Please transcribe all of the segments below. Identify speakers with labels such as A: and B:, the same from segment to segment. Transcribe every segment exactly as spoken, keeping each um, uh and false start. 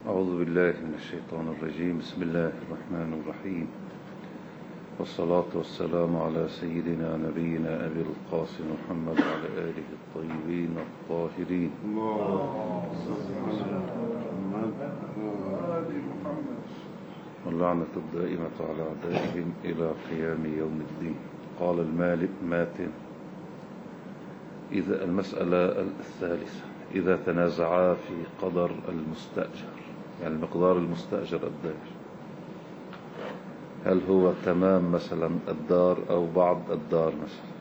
A: أعوذ بالله من الشيطان الرجيم. بسم الله الرحمن الرحيم، والصلاة والسلام على سيدنا نبينا أبي القاسم محمد وعلى آله الطيبين الطاهرين. واللعنة الدائمة على أعدائهم إلى قيام يوم الدين. قال المالك ماتن: إذا المسألة الثالثة إذا تنازعا في قدر المستأجر، يعني مقدار المستأجر الدار، هل هو تمام مثلا الدار أو بعض الدار مثلا،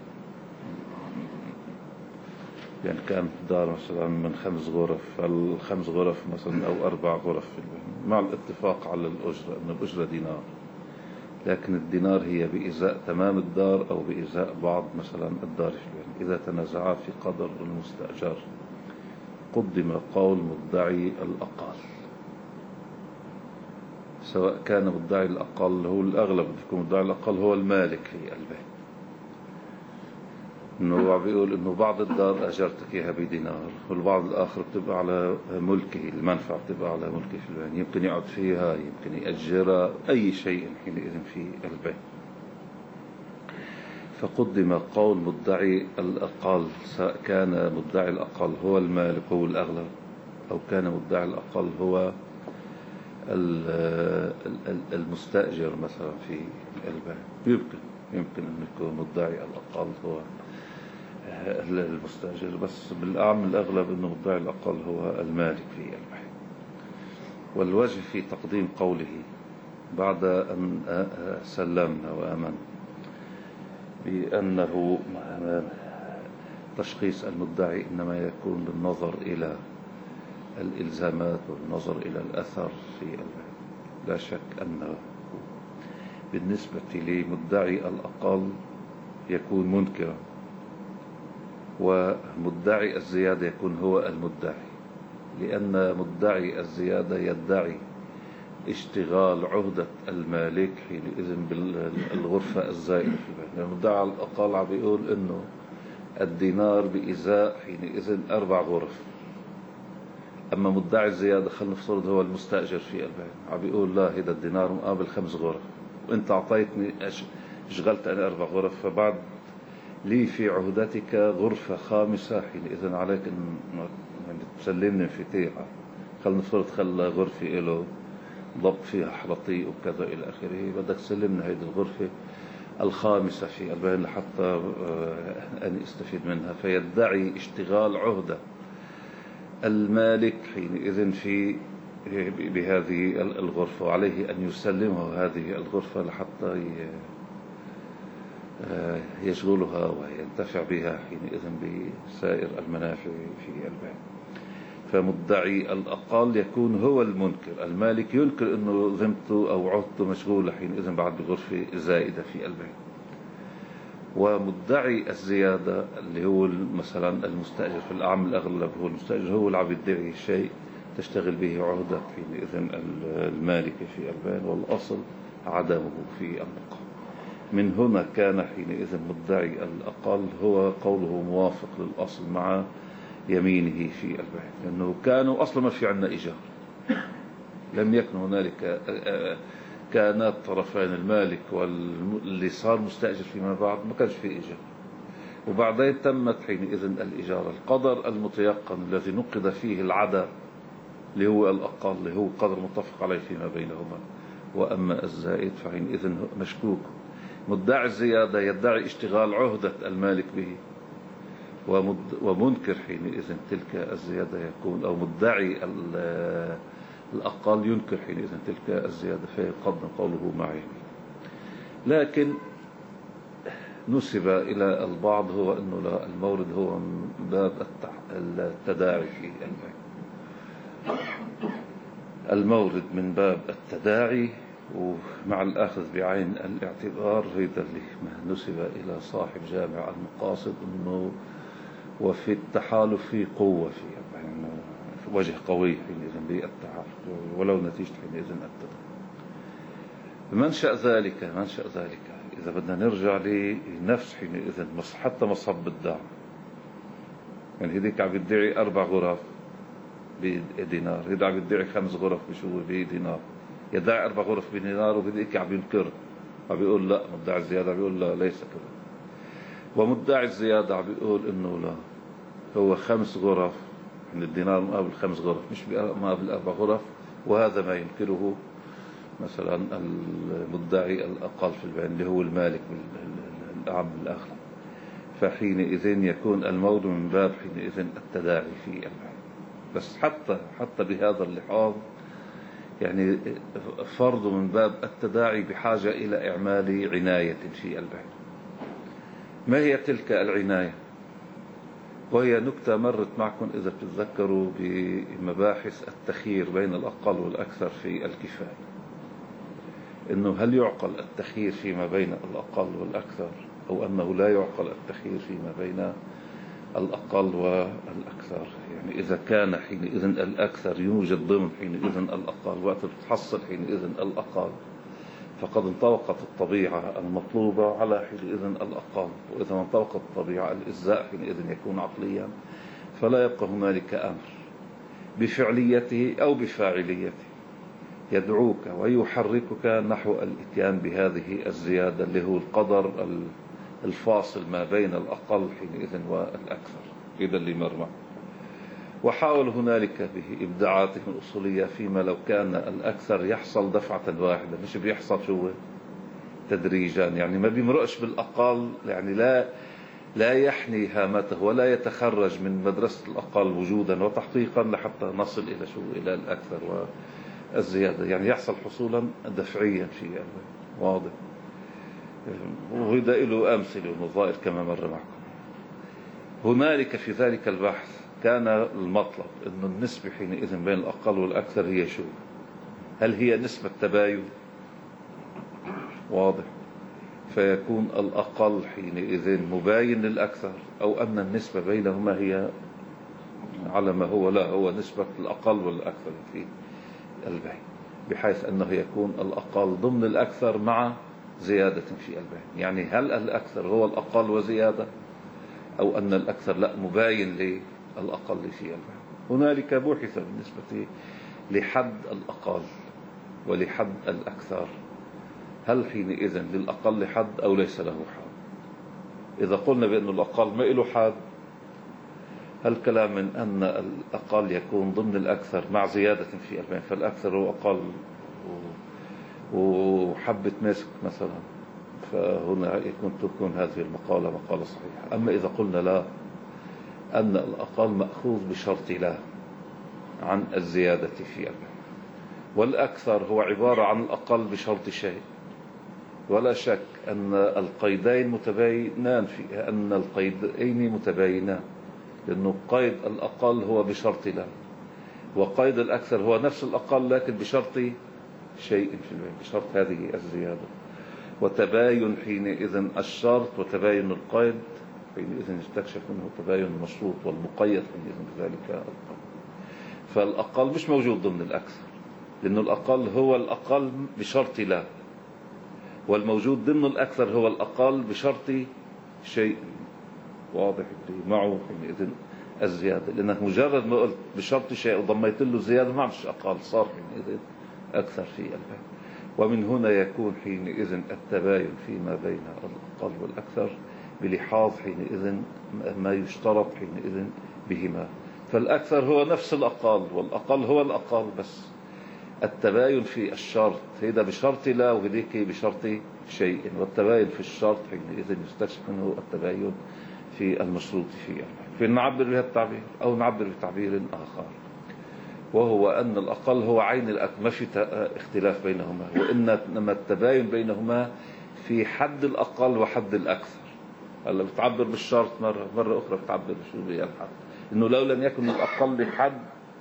A: يعني كانت الدار مثلا من خمس غرف، فالخمس غرف مثلا أو أربع غرف في البيت، مع الاتفاق على الأجرة أن الأجرة دينار، لكن الدينار هي بإزاء تمام الدار أو بإزاء بعض مثلا الدار في البيت. إذا تنازعا في قدر المستأجر قدم قول مدعي الأقل، سواء كان مدعي الأقل هو الأغلب، يكون مدعي الأقل هو المالك في البيت، إنه بيقول إنه بعض الدار أجرتك إياها بدينار، والبعض الآخر بتبقى على ملكه، المنفعة بتبقى على ملكه في البيت، يمكن يقعد فيها، يمكن يأجرها، أي شيء حينئذ في البيت. فقدم قول مدعي الأقل، سواء كان مدعي الأقل هو المالك هو الأغلب، أو كان مدعي الأقل هو المستأجر مثلا في البيت. يمكن يمكن أن يكون مدعي الأقل هو المستأجر، بس بالأعم الأغلب أنه مدعي الأقل هو المالك في البيت. والوجه في تقديم قوله بعد أن سلمنا وآمنا بأنه تشخيص المدعي إنما يكون بالنظر إلى الإلزامات والنظر إلى الأثر في البيت. لا شك أنه بالنسبة لمدعي الأقل يكون منكرا، ومدعي الزيادة يكون هو المدعي، لأن مدعي الزيادة يدعي اشتغال عهدة المالك حينئذ بالغرفة الزائدة في البيت. يعني مدعي الأقل عم بيقول إنه الدينار بإزاء حينئذ أربع غرف، أما مدعي الزيادة خلنا نفترض هو المستأجر في البيت عم بيقول لا، هذا الدينار مقابل خمس غرف، وانت أعطيتني اشغلت أنا أربع غرف، فبعد لي في عهدتك غرفة خامسة، حينئذ عليك أن تسلمني مفاتيحها. خلنا نفترض خلى غرفة له ضبط فيها حرطي وكذا إلى آخره، بدك تسلمنا هذه الغرفة الخامسة في البيت لحتى أن استفيد منها. فيدعي اشتغال عهدة المالك حينئذ في بهذه الغرفة، وعليه أن يسلمه هذه الغرفة لحتى يشغلها وينتفع بها حينئذ بسائر المنافع في البيت. فمدعي الأقل يكون هو المنكر، المالك ينكر أنه ذمته أو عهدته مشغولة حينئذ بعد بغرفة زائدة في البيت. ومدعي الزيادة اللي هو مثلا المستأجر، في الأعم الأغلب هو المستأجر، هو اللي عم يدعي شيء تشتغل به عهدة حينئذ المالك في البيت، والأصل عدمه في المقام. من هنا كان حينئذ مدعي الأقل هو قوله موافق للأصل مع يمينه في البيت، لأنه كانوا أصلا ما في عنا إيجار، لم يكن هنالك، كانت طرفين المالك واللي صار مستأجر فيما بعد ما كانش في إيجار، وبعدين تمت حينئذ الإيجار. القدر المتيقن الذي نقض فيه العدد اللي هو الأقل اللي هو قدر متفق عليه فيما بينهما، وأما الزائد فحينئذ مشكوك. مدعي الزيادة يدعي اشتغال عهدة المالك به، ومنكر حينئذ تلك الزيادة يكون، أو مدعي الأقل ينكر حينئذ تلك الزيادة، فيقدم قوله معي. لكن نسب إلى البعض هو أنه لا، المورد هو من باب التداعي في البيت، المورد من باب التداعي ومع الأخذ بعين الاعتبار. هذا اللي نسب إلى صاحب جامع المقاصد أنه وفي التحالف في قوة في يعني وجه قوي حينئذ بالتحالف، ولو نتيجة حينئذ التداعي. منشأ ذلك منشأ ذلك إذا بدنا نرجع لنفس حينئذ حتى مصب الدعم، يعني هذيك عم يدعي أربع غرف، بدينار، يدعي بيدعي خمس غرف بشو بدينار، يدعي أربع غرف بدينار وبديك عم ينكر، عم بيقول لا مدعي الزيادة، بيقول لا ليس كذا. ومدعي الزيادة عم بيقول إنه لا، هو خمس غرف من الدينار مقابل خمس غرف مش مقابل أربع غرف، وهذا ما ينكره مثلا المدعي الأقل في البيان اللي هو المالك الأعم الآخر. فحينئذ يكون الموضع من باب حينئذ التداعي في البيع. بس حتى حتى بهذا اللحاظ يعني فرض من باب التداعي بحاجة إلى إعمال عناية في البيع. ما هي تلك العناية؟ وهي نكتة مرت معكم إذا تتذكروا بمباحث التخيير بين الأقل والأكثر في الكفاية، إنه هل يعقل التخيير فيما بين الأقل والأكثر أو أنه لا يعقل التخيير فيما بين الأقل والأكثر. يعني إذا كان حينئذ الأكثر يوجد ضمن حينئذ الأقل، وقت تحصل حينئذ الأقل فقد انطبقت الطبيعة المطلوبة على حينئذ الأقل، وإذا ما انطبقت الطبيعة الإجزاء حينئذ يكون عقليا، فلا يبقى هنالك أمر بفعليته أو بفاعليته يدعوك ويحركك نحو الاتيان بهذه الزيادة اللي هو القدر الفاصل ما بين الأقل حينئذ والأكثر. إذا اللي مرمى وحاول هنالك به إبداعاتهم الأصولية فيما لو كان الأكثر يحصل دفعة واحدة، مش بيحصل شو تدريجا، يعني ما بيمرقش بالأقل، يعني لا لا يحني هامته ولا يتخرج من مدرسة الأقل وجودا وتحقيقا لحتى نصل إلى شو إلى الأكثر والزيادة، يعني يحصل حصولا دفعيا في واضح. وهذا له أمثلة ونظائر كما مر معكم. هنالك في ذلك البحث كان المطلب أن النسبة حينئذ بين الأقل والأكثر هي شو؟ هل هي نسبة تباين؟ واضح. فيكون الأقل حينئذ مباين للأكثر، أو أن النسبة بينهما هي على ما هو لا هو نسبة الأقل والأكثر في البيع، بحيث أنه يكون الأقل ضمن الأكثر مع زيادة في البيع. يعني هل الأكثر هو الأقل وزيادة، أو أن الأكثر لا مباين للأقل في البيع. هنالك بحث بالنسبة لحد الأقل ولحد الأكثر، هل حينئذ للأقل حد أو ليس له حد؟ إذا قلنا بأن الأقل ما له حد، هل كلام من أن الأقل يكون ضمن الأكثر مع زيادة في البيع، فالأكثر هو أقل وحبة مسك مثلا، فهنا يكون تكون هذه المقالة مقالة صحيحة. أما إذا قلنا لا، أن الأقل مأخوذ بشرط لا عن الزيادة في البيع، والأكثر هو عبارة عن الأقل بشرط شيء، ولا شك أن القيدين متباينان في أن القيدين متباينان، لأنه قيد الأقل هو بشرط لا، وقيد الأكثر هو نفس الأقل لكن بشرط شيء في البيع، بشرط هذه الزيادة. وتباين حينئذ الشرط وتباين القيد حينئذ يستكشف منه تباين المشروط والمقيد حينئذ بذلك الأقل. فالأقل مش موجود ضمن الأكثر، لأنه الأقل هو الأقل بشرط لا، والموجود ضمن الأكثر هو الأقل بشرط شيء. واضح اللي معه حينئذ الزيادة، لأنك مجرد ما قلت بشرط شيء وضميت له زيادة ما عادش أقل، صار حينئذ أكثر في البيع. ومن هنا يكون حينئذ التباين فيما بين الأقل والأكثر بلحاظ حينئذ ما يشترط حينئذ بهما. فالأكثر هو نفس الأقل والأقل هو الأقل، بس التباين في الشرط هذا بشرط لا وهذيك بشرط شيء، والتباين في الشرط حينئذ يستكشف منه التباين في المشروط فيه. في نعبر بهذا التعبير أو نعبر بتعبير آخر، وهو أن الأقل هو عين الأكثر، ما في اختلاف بينهما، وإنما التباين بينهما في حد الأقل وحد الأكثر. هلا بتعبر بالشرط مرة مرة أخرى بتعبر شو بها الحد، إنه لو لم يكن الأقل حد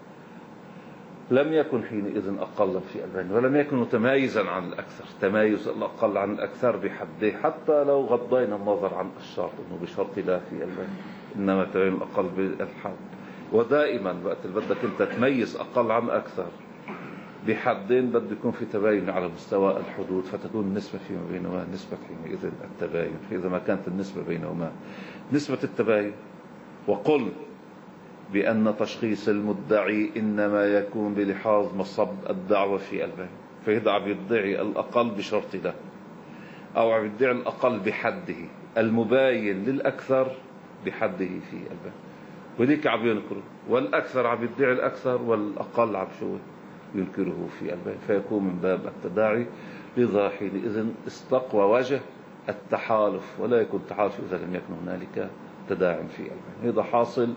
A: لم يكن حينئذ أقلا في البين، ولم يكن متمايزا عن الأكثر، تمايز الأقل عن الأكثر بحده، حتى لو غضينا النظر عن الشرط إنه بشرط لا في البين، إنما تبين الأقل بالحد. ودائما وقت اللي بدك أنت تميز أقل عن أكثر بحدين بده يكون في تباين على مستوى الحدود، فتكون النسبة فيما بينهما نسبة حينئذ التباين. فإذا ما كانت النسبة بينهما نسبة التباين، وقل بأن تشخيص المدعي إنما يكون بلحاظ مصب الدعوة في البين، فإذا عم يدعي الأقل بشرط له أو عم يدعي الأقل بحده المباين للأكثر بحده في البين، وليك عم ينكره، والأكثر عم يدعي الأكثر والأقل عم شو ينكره في البين، فيكون من باب التداعي. لذا حينئذ استقوى وجه التحالف، ولا يكون تحالف إذا لم يكن هنالك تداعي في البين. هذا حاصل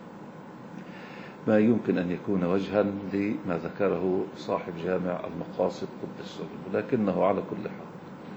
A: ما يمكن أن يكون وجها لما ذكره صاحب جامع المقاصد قدس سره، لكنه على كل حال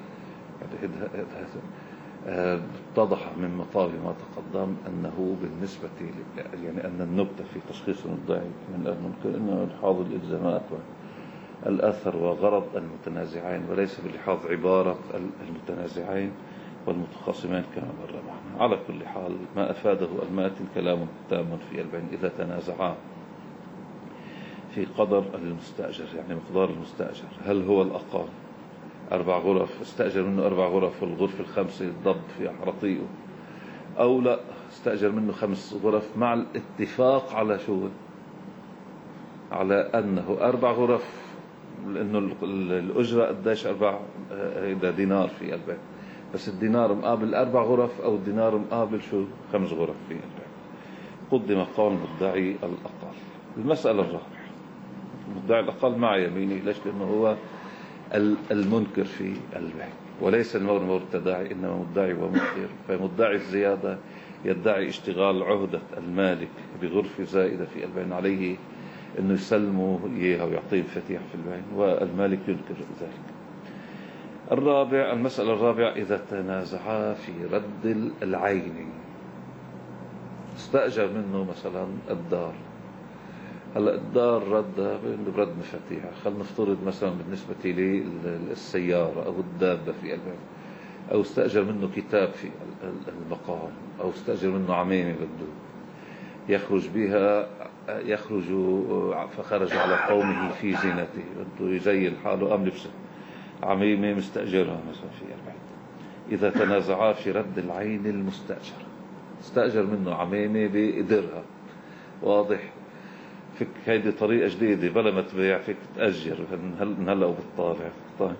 A: اتضح من مطال ما تقدم أنه بالنسبة يعني أن النكتة في تشخيص المدعي من الممكن أنه لحاظ الإلزامات والأثر وغرض المتنازعين، وليس بلحاظ عبارة المتنازعين والمتخاصمين كما مر معنا. على كل حال ما أفاده الماتن كلام تام في البين إذا تنازعا في قدر المستأجر، يعني مقدار المستأجر، هل هو الأقل أربع غرف استأجر منه أربع غرف والغرفة الخمسة ضب في حرطيقه، أو لا استأجر منه خمس غرف مع الاتفاق على شو، على أنه أربع غرف، لأنه الأجرة قديش أربع إذا دينار في البيت، بس الدينار مقابل أربع غرف أو الدينار مقابل شو خمس غرف في البيت. قدم قول مدعي الأقل. المسألة الرابعة مدعي الأقل مع يمينه، ليش؟ لأنه هو المنكر في البيت وليس المور مور التداعي، إنما مدعي ومنكر. فمدعي الزيادة يدعي اشتغال عهدة المالك بغرفة زائدة في البين، عليه أنه يسلموا إياها ويعطيه مفاتيح في البين، والمالك ينكر ذلك. الرابع المسألة الرابعة إذا تنازعا في رد العين، استأجر منه مثلا الدار، هلا الدار ردها برد مفاتيحها، خلينا نفترض مثلا بالنسبة لي السيارة أو الدابة في البين، أو استأجر منه كتاب في المقام، أو استأجر منه عميمة بده يخرج بها، يخرج فخرج على قومه في زينته، بده يزين حاله أم لبسه عميمة مستأجرها مثلا في البيت. إذا تنازعا في رد العين المستأجر، استأجر منه عميمة بقدرها، واضح؟ فيك هيدي طريقة جديدة، بلا ما تبيع فيك تأجر من هلا وبالطالع، طيب،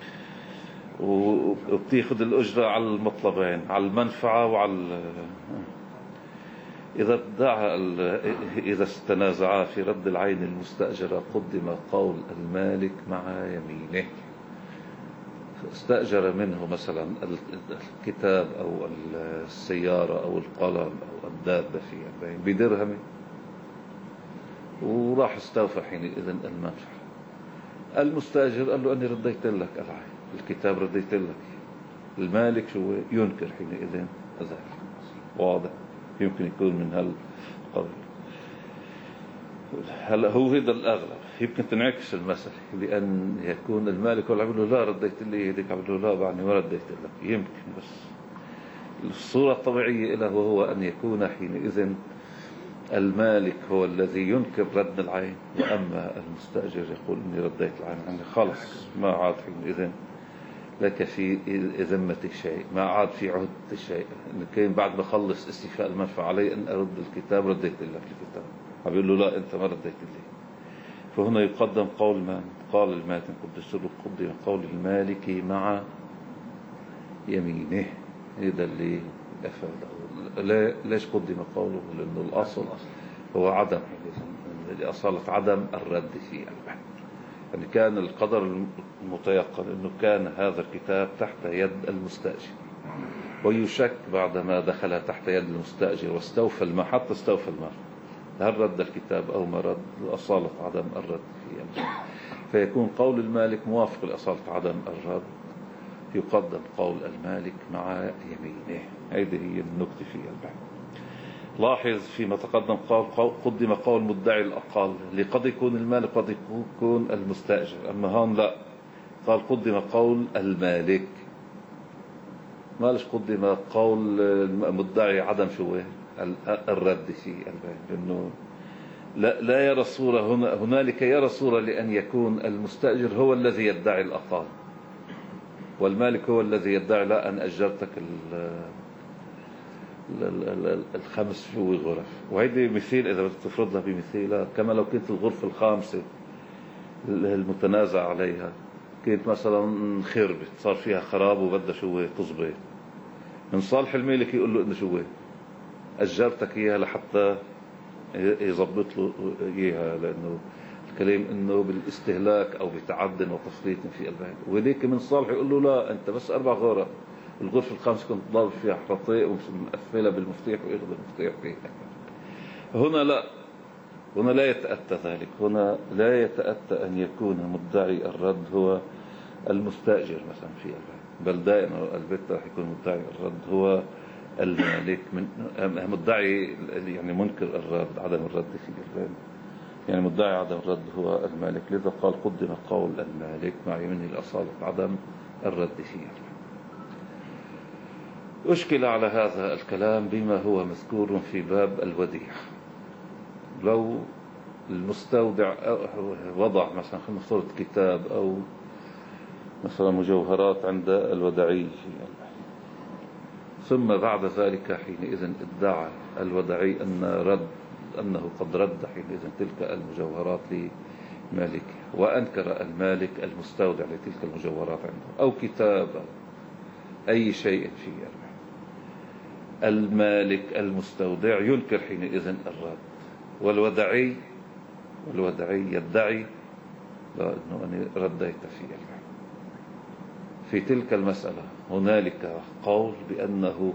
A: وبتاخذ الأجرة على المطلبين، على المنفعة وعلى إذا ادعى إذا استنازعا في رد العين المستأجرة قدم قول المالك مع يمينه. استأجر منه مثلا الكتاب أو السيارة أو القلم أو الدابة في البين بدرهم، وراح استوفى حينئذ المنفعة. المستأجر قال له أني رديت لك العين، الكتاب رديت لك. المالك شو ينكر حينئذ ذلك، واضح؟ يمكن يكون من هالقبيل. هلا هو هذا الأغلب، يمكن تنعكس المسألة بأن يكون المالك هو اللي له لا رديت لي، هذيك عم له لا بعني ما رديت لك، يمكن. بس الصورة الطبيعية له وهو أن يكون حينئذ المالك هو الذي ينكر رد العين، وأما المستأجر يقول إني رديت العين، يعني خلص ما عاد حينئذ لك في ذمة شيء، ما عاد في عهد شيء. إن كان بعد ما خلص استيفاء المنفعة علي أن أرد الكتاب، رديت لك الكتاب، عم يقول له لا أنت ما رديت لي. فهنا يقدم قول من قال الماتن قدس سره، قدم قول المالك مع يمينه. هذا اللي أفاده. ليش قدم قوله؟ لأنه الأصل هو عدم أصالة عدم الرد في البحث. يعني كان القدر المتيقن أنه كان هذا الكتاب تحت يد المستأجر، ويشك بعدما دخل تحت يد المستأجر واستوفى المال، حتى استوفى المال، هل رد الكتاب أو ما رد، أصالة عدم الرد في البحث. فيكون قول المالك موافق لأصالة عدم الرد، يقدم قول المالك مع يمينه. هذه هي النكتة في البحث. لاحظ فيما تقدم قال قدم قول مدعي الأقل، لقد يكون المالك قد يكون المستأجر، أما هون لا، قال قدم قول المالك. مالش قدم قول مدعي عدم شو الرد في البيت، لأنه لا, لا يرى الصورة هنا، هنالك يرى الصورة لأن يكون المستأجر هو الذي يدعي الأقل، والمالك هو الذي يدعي لا أن أجرتك الخمس فوي غرف. وهيدي مثيل إذا بدك تفرضها بمثيلها، كما لو كنت الغرفة الخامسة المتنازع عليها كانت مثلا خربت، صار فيها خراب وبدها شو تزبط، من صالح المالك يقول له إنه شو أجرتك إياها لحتى يضبط له إياها، لأنه الكلام إنه بالاستهلاك أو بتعد وتفريط في البيت. وليك من صالح يقول له لا، أنت بس أربع غرف، الغرفة الخامسة كنت ضارب فيها حرطيق ومقفلة بالمفتاح وياخذ المفتاح فيها. هنا لا، هنا لا يتأتى ذلك. هنا لا يتأتى أن يكون مدعي الرد هو المستأجر مثلا في البيت، بل دائما البيت راح يكون مدعي الرد هو المالك، من مدعي يعني منكر الرد، عدم الرد في البيت، يعني مدعي عدم الرد هو المالك. لذا قال قدم قول المالك مع يمينه الأصالة عدم الرد فيه. أشكل على هذا الكلام بما هو مذكور في باب الوديعة. لو المستودع وضع مثلا خلينا نفترض كتاب أو مثلا مجوهرات عند الودعي، ثم بعد ذلك حينئذ ادعى الودعي أن رد أنه قد رد حينئذ تلك المجوهرات لمالكه، وأنكر المالك المستودع لتلك المجوهرات عنده أو كتاب أو أي شيء فيه، المالك المستودع ينكر حينئذ الرد، والودعي والودعي يدعي لأنه أنا رديت في البيت. في تلك المسألة هنالك قول بأنه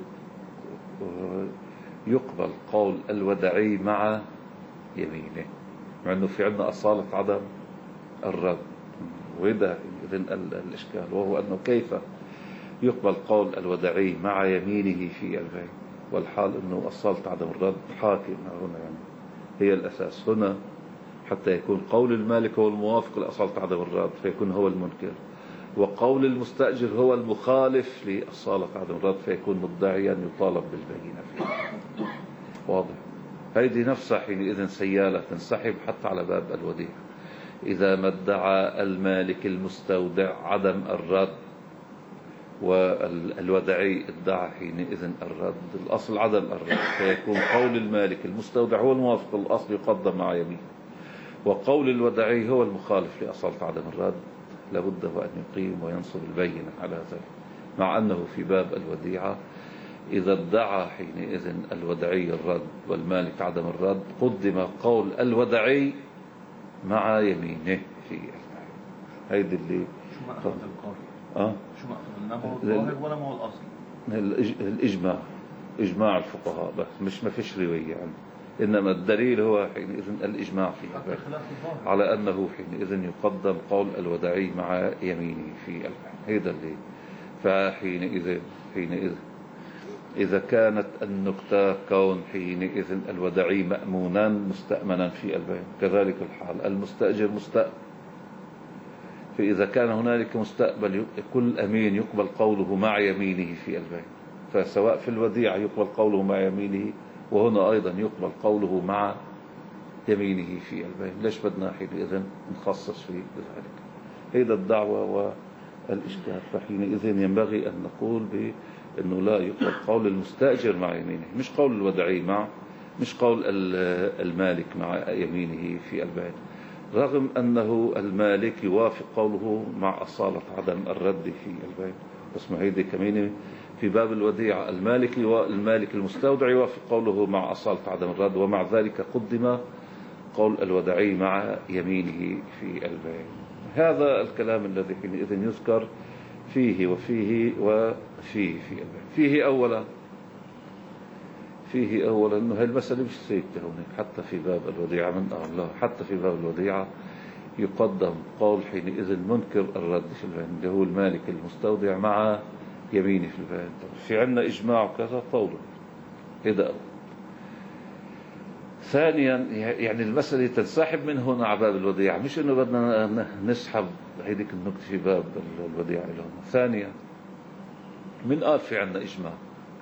A: يقبل قول الودعي مع يمينه، مع أنه في عندنا أصالة عدم الرد. وهذا إذن الإشكال، وهو أنه كيف يقبل قول الودعي مع يمينه في البيت، والحال أنه أصالة عدم الرد حاكم هنا، يعني هي الأساس هنا، حتى يكون قول المالك هو الموافق لأصالة عدم الرد فيكون هو المنكر، وقول المستأجر هو المخالف لأصالة عدم الرد فيكون مدعيا يطالب بالبينة فيه. واضح؟ هذه نفسها حينئذ سيالة تنسحب حتى على باب الوديعة. إذا ما ادعى المالك المستودع عدم الرد والودعي ادعى حينئذ الرد، الأصل عدم الرد، فيكون قول المالك المستودع هو الموافق للأصل يقدم مع يمين، وقول الودعي هو المخالف لأصالة عدم الرد لابد أن يقيم وينصب البينة على ذلك. مع أنه في باب الوديعة إذا ادعى حينئذ الودعي الرد والمالك عدم الرد قدم قول الودعي مع يمينه في هيدي اللي
B: شو ما أخذ القول
A: أه؟
B: شو ما أخذ إنه هو الظاهر ولا ما هو الأصل؟
A: الإجماع، إجماع الفقهاء بس، مش ما فيش رواية عنه، إنما الدليل هو حينئذ الإجماع فيه على أنه حينئذ يقدم قول الودعي مع يمينه في البيع. هذا اللي فحينئذ حينئذ إذا كانت النكتة كون حينئذ الودعي مأمونا مستأمنا في البيع، كذلك الحال المستأجر مستأمن. فإذا كان هنالك مستقبل كل أمين يقبل قوله مع يمينه في البيع، فسواء في الوديعة يقبل قوله مع يمينه، وهنا أيضا يقبل قوله مع يمينه في البيع. ليش بدنا حينئذ نخصص في ذلك؟ هذا الدعوة والإشكال. فحينئذ ينبغي أن نقول بأنه لا يقبل قول المستأجر مع يمينه، مش قول الودعي مع مش قول المالك مع يمينه في البيع، رغم أنه المالك يوافق قوله مع أصالة عدم الرد في البيع. بس ما هيدي كمان في باب الوديعة المالك المالك المستودع يوافق قوله مع أصالة عدم الرد، ومع ذلك قدم قول الودعي مع يمينه في البيع. هذا الكلام الذي حينئذ يذكر فيه وفيه وفيه في البيع. فيه أولا فيه أولا أنه هاي المسألة مش سيكتة هناك، حتى في باب الوديعة من الله، حتى في باب الوديعة يقدم قول حينئذ منكر الرد في البيع اللي هو المالك المستودع مع يمينه في البيع. في عنا إجماع وكذا طوله هذا أول. ثانيا يعني المسألة تنسحب من هنا على باب الوديعة، مش إنه بدنا نسحب هيديك النكتة في باب الوديعة إلى هنا. ثانيا من قال في عنا إجماع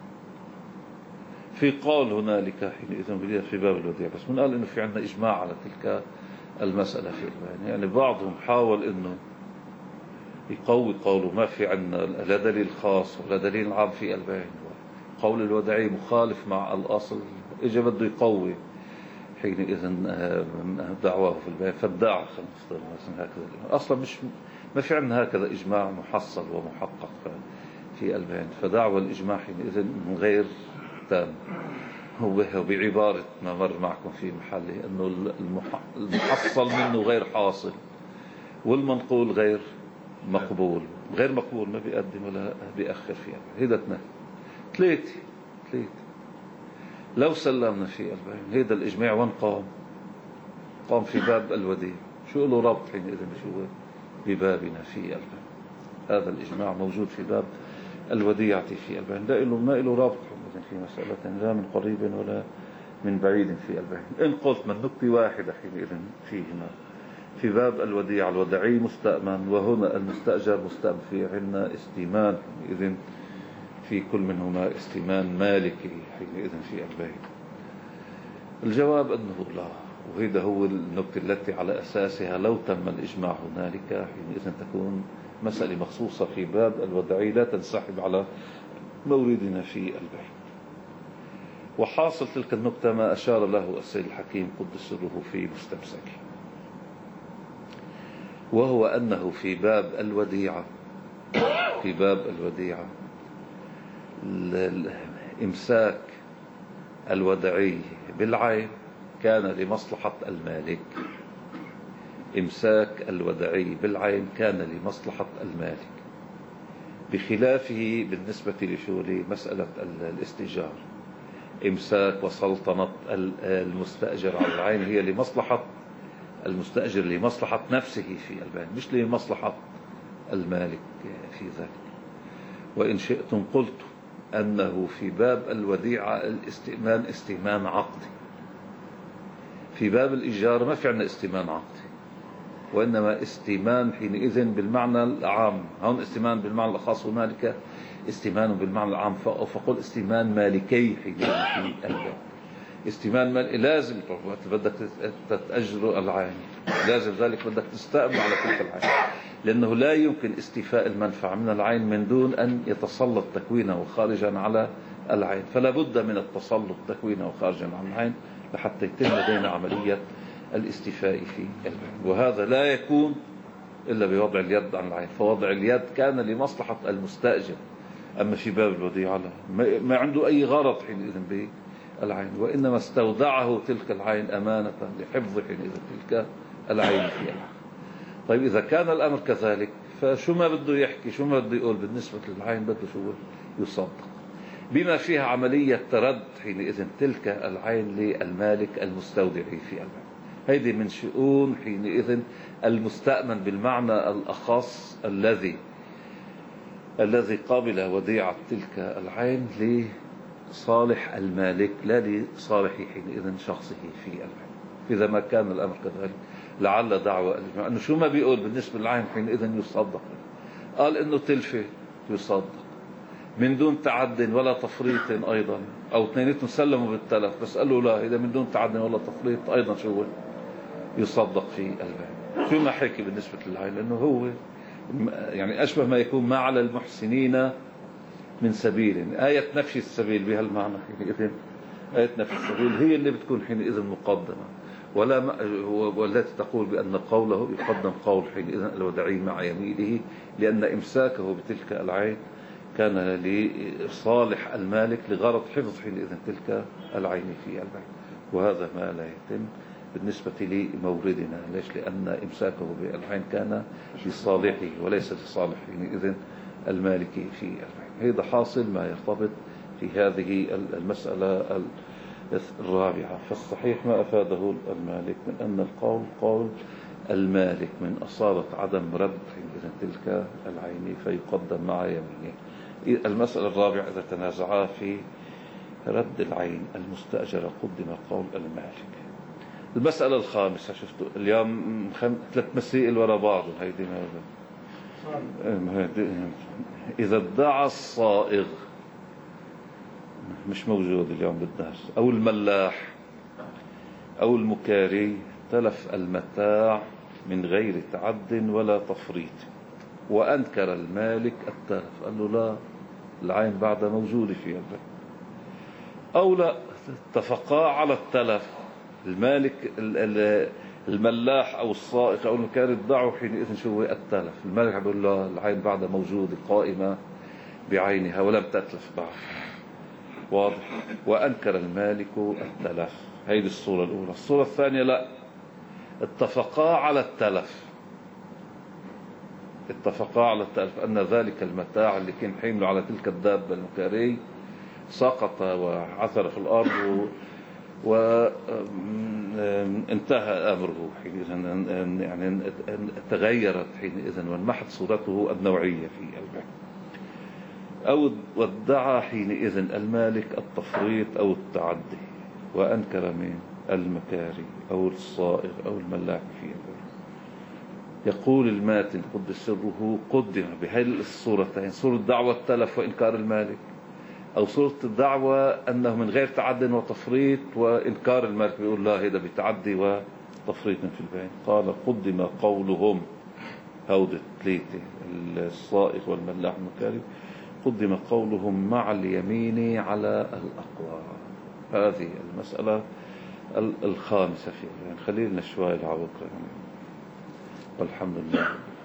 A: في قول هنالك حينئذ في باب الوديعة، بس من قال إنه في عنا إجماع على تلك المسألة في البيان. يعني بعضهم حاول إنه يقوي قوله ما في عنا لا دليل خاص ولا دليل عام في البيان، قول الوداعي مخالف مع الأصل، إجا بده يقوي حينئذ دعواه في البيان فادعى، خلينا نفترض مثلا هكذا. أصلا مش ما في عندنا هكذا إجماع محصل ومحقق في البيان، فدعوى الإجماع حينئذ من غير تام. هو بعبارة ما مر معكم في محله أنه المحصل منه غير حاصل والمنقول غير مقبول. غير مقبول ما بيقدم ولا بيأخر فيها. هيدا ثلاثة ثلاثة لو سلمنا في البيان هيدا الإجماع وين قام؟ قام في باب الوديع. شو له ربط حينئذ شو ببابنا في البيان؟ هذا الإجماع موجود في باب الوديعة في البيان، لا له ما له رابط في مسألة لا من قريب ولا من بعيد في البيان. إن قلت من نكتة واحدة حينئذ فيهما في باب الوديعة الودعي مستأمن وهنا المستأجر مستأمن، في عنا استيمان حينئذ في كل منهما استيمان مالكي حينئذ في البيان. الجواب أنه لا، وهذا هو النكتة التي على أساسها لو تم الإجماع هنالك حينئذ تكون مسألة مخصوصة في باب الودعي لا تنسحب على موردنا في البيان. وحاصل تلك النكتة ما أشار له السيد الحكيم قدس سره في مستمسكه، وهو أنه في باب الوديعة في باب الوديعة إمساك الودعي بالعين كان لمصلحة المالك. إمساك الودعي بالعين كان لمصلحة المالك، بخلافه بالنسبة لشو مسألة الاستئجار. إمساك وسلطنة المستأجر على العين هي لمصلحة المستأجر، لمصلحة نفسه في البيان مش لمصلحة المالك في ذلك. وإن شئتم قلت أنه في باب الوديعة الاستئمان استئمان عقدي. في باب الإيجار ما في عندنا استئمان عقدي، وإنما استئمان حينئذ بالمعنى العام. هون استئمان بالمعنى الخاص، هنالك استئمان بالمعنى العام، فقل استئمان مالكي حينئذ في الباب. استئمان مالكي لازم بدك تتأجر العين، لازم ذلك بدك تستأمن على تلك العين، لأنه لا يمكن استيفاء المنفعة من العين من دون أن يتسلط تكوينه خارجا على العين، فلا بد من التسلط تكوينه خارجا عن العين لحتى يتم لدينا عملية الاستيفاء في العين. وهذا لا يكون إلا بوضع اليد عن العين، فوضع اليد كان لمصلحة المستأجر. أما في باب الوديعة ما عنده أي غرض حينئذ بالعين، وإنما استودعه تلك العين أمانة لحفظ حينئذ تلك العين في العين. طيب إذا كان الأمر كذلك فشو ما بده يحكي، شو ما بده يقول بالنسبة للعين بده شو يصدق، بما فيها عملية ترد حينئذ تلك العين للمالك المستودع في العين. هذه من شؤون حينئذ المستأمن بالمعنى الأخص الذي الذي قابل وديعة تلك العين لصالح المالك لا لصالح حينئذ شخصه في العين. إذا ما كان الأمر كذلك لعل دعوة الإجماع أنه شو ما بيقول بالنسبة للعين حينئذ يصدق. قال إنه تلفة يصدق من دون تعد ولا تفريط أيضا، أو اثنيناتهم سلموا بالتلف بس قالوا لا إذا من دون تعد ولا تفريط أيضا شو هو يصدق في البيع. شو ما حكي بالنسبة للعين، لأنه هو يعني أشبه ما يكون ما على المحسنين من سبيل. آية نفي السبيل بهالمعنى حينئذ آية نفي السبيل هي اللي بتكون حينئذ مقدمة، ولا والتي تقول بأن قوله يقدم قول حينئذ الودعي مع يمينه، لأن إمساكه بتلك العين كان لصالح المالك لغرض حفظ حينئذ تلك العين في البيع. وهذا ما لا يتم بالنسبة لموردنا. ليش؟ لأن إمساكه بالعين كان لصالحه وليس لصالح حينئذ المالك في البيع. هذا حاصل ما يرتبط في هذه المسألة الرابعة. فالصحيح ما أفاده المالك من أن القول قول المالك من أصالة عدم رد حينئذ تلك العين فيقدم مع يمينه. المسألة الرابعة إذا تنازعا في رد العين المستأجرة قدم قول المالك. المسألة الخامسة شفتوا اليوم خم... ثلاث مسائل وراء بعض. هيدي إذا ادعى الصائغ مش موجود اليوم بالدرس أو الملاح أو المكاري تلف المتاع من غير تعد ولا تفريط، وأنكر المالك التلف، قال له لا العين بعدها موجودة في البيت أو لا اتفقا على التلف، المالك الملاح أو الصائغ أو المكاري ادعوا حينئذ شو هو التلف. المالك بيقول له العين بعد موجودة قائمة بعينها ولم تتلف بعد، واضح. وأنكر المالك التلف. هذه الصورة الأولى. الصورة الثانية لا، اتفقا على التلف، اتفقا على التلف أن ذلك المتاع اللي كان حيمله على تلك الدابة المكاري سقط وعثر في الأرض وانتهى أمره حينئذ، يعني تغيرت حينئذ وانمحت صورته النوعية في البيع. أو وادعى حينئذ المالك التفريط أو التعدي، وأنكر من المكاري أو الصائغ أو الملاك في البيع. يقول الماتن قدس سره قدم بهذه الصورتين، صورة دعوة التلف وإنكار المالك، أو صورة الدعوة أنه من غير تعد وتفريط وإنكار المالك، بيقول لا هذا بتعدي وتفريط في البيع. قال قدم قولهم، هودة ثلاثة الصائغ والملاح والمكاري، قدم قولهم مع اليمين على الأقوى. هذه المسألة الخامسة فيها، يعني خلينا شوي العوض يعني. والحمد لله.